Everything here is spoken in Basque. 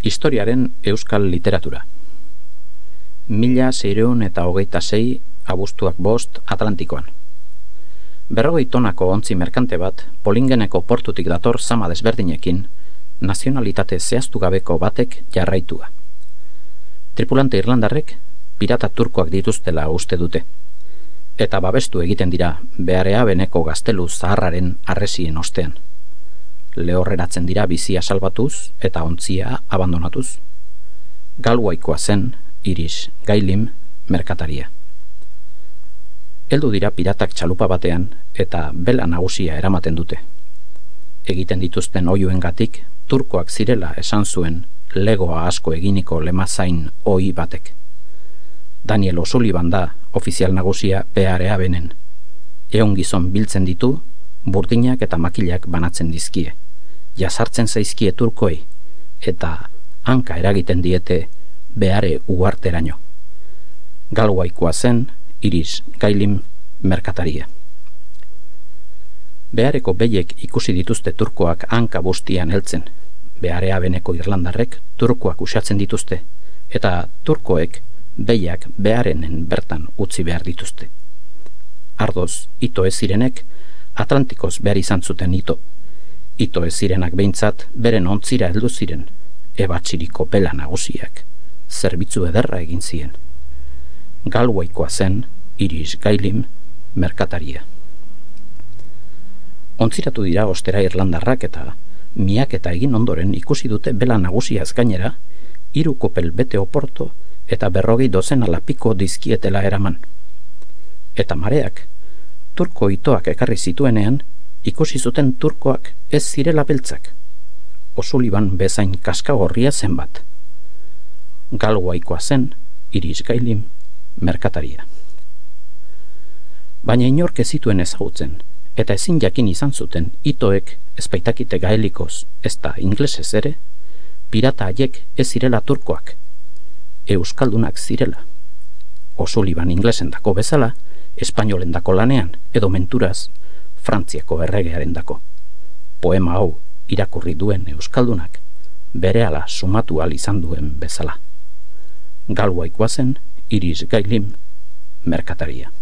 Historiaren euskal literatura. 1626 abuztuak 5 Atlantikoan. 40 tonako ontzi merkante bat Polingeneko portutik dator zama desberdinekin, nazionalitate zehaztu gabeko batek jarraitua. Tripulante irlandarrek pirata turkoak dituztela uste dute, eta babestu egiten dira Bearea Beneko gaztelu zaharraren arresien ostean. Lehorreratzen dira bizia salbatuz eta ontzia abandonatuz. Galwaikoa zen Iris Gailim merkataria. Heldu dira piratak txalupa batean eta bela nagusia eramaten dute. Egiten dituzten oiuengatik turkoak zirela esan zuen legoa asko eginiko lemazain ohi batek. Daniel O'Sullivan da ofizial nagusia Bearea Benen. Ehun gizon biltzen ditu, burdinak eta makilak banatzen dizkie. Jasartzen zaizkie turkoi eta hanka eragiten diete Beare uharteraino. Galwaikoa zen Iris Gailim merkataria. Beareko behiek ikusi dituzte turkoak hanka bustian heltzen. Bearea Beneko irlandarrek turkoak usatzen dituzte eta turkoek behiak Bearenen bertan utzi behar dituzte. Ardoz ito ez zirenek Atlantikoz behar izan zuten ito. Ito ez zirenak behintzat beren ontzira heldu ziren, ebatxiriko bela nagusiak zerbitzu ederra egin zien. Galwaikoa zen Iris Gailim merkataria. Ontziratu dira ostera irlandarrak eta miaketa egin ondoren ikusi dute bela nagusiaz gainera 3 kopel bete oporto eta 40 dozena lapiko dizkietela eraman. Eta mareak turko itoak ekarri zituenean ikusi zuten turkoak ez zirela beltzak. O'Sullivan bezain kaskagorria zenbat. Galwaikoa zen Iris Gailim merkataria. Baina inork ez zituen ezagutzen, eta ezin jakin izan zuten itoek ez baitakite gaelikoz ez da inglesez ere, pirata haiek ez zirela turkoak, euskaldunak zirela. O'Sullivan inglesendako bezala, espainolendako lanean edo menturaz Frantziako erregearendako. Poema hau irakurri duen euskaldunak berehala sumatu ahal izan duen bezala. Galwaikoa zen Iris Gailim merkataria.